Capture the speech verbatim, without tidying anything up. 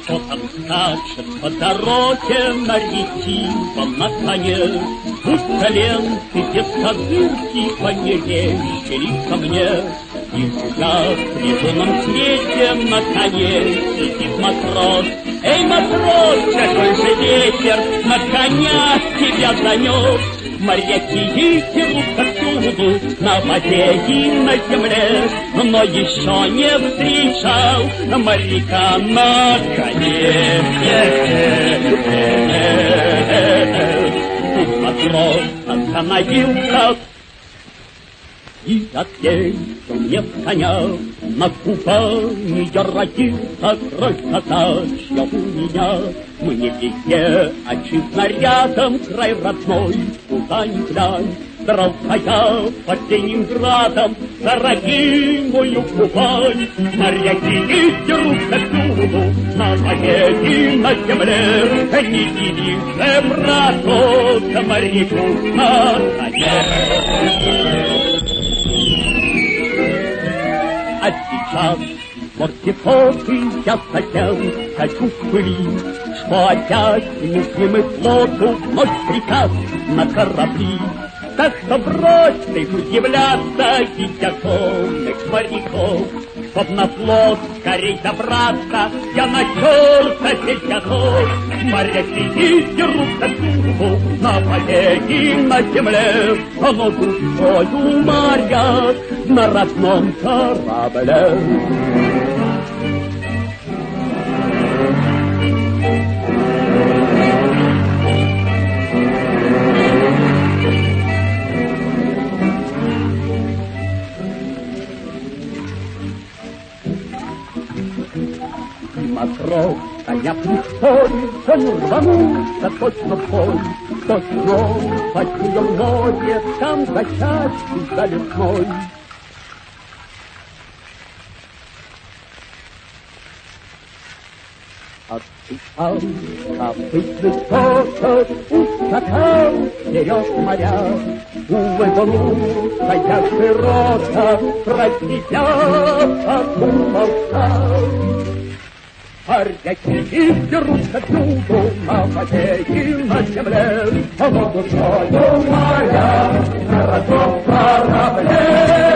Кто там скачет по дороге на ретивом на коне? Будто ленты без козырки по мерещили ко мне. И я в лежуном свете на коне сидит матрос. Эй, матрос, какой же ветер на коня тебя занес? Моряки дерут повсюду, на воде и на земле, но еще не встречал моряка на коне. Тут матрос остановился и ответил мне с коня: на Кубани я родился, кровь казачья у меня. Мне везде отчизна рядом, край родной, куда ни глянь. Дрался я под Ленинградом за родимую Кубань. Моряки дерутся всюду, на воде и на земле. Не видишь же, браток, моряку на коне. А сейчас вот теплоты я совсем хочу в пыли, что опять несем и флоту вновь приказ на корабли. Так что брось ты удивляться дитятонных моряков, чтоб на флот скорей добраться, я на черта здесь готов. Моряки дерутся всюду, на воде и на земле, но душою моряк на родном корабле. Матрос, коня пришпорил, он рванулся точно в бой. Кто днем почуял море, там за чашей за лесной. Отступал копытный сокол, ускакал вперед моря. Улыбнулся я широко, про себя подумался. Моряки дерутся всюду, на воде и на земле, но душою моря на родном корабле.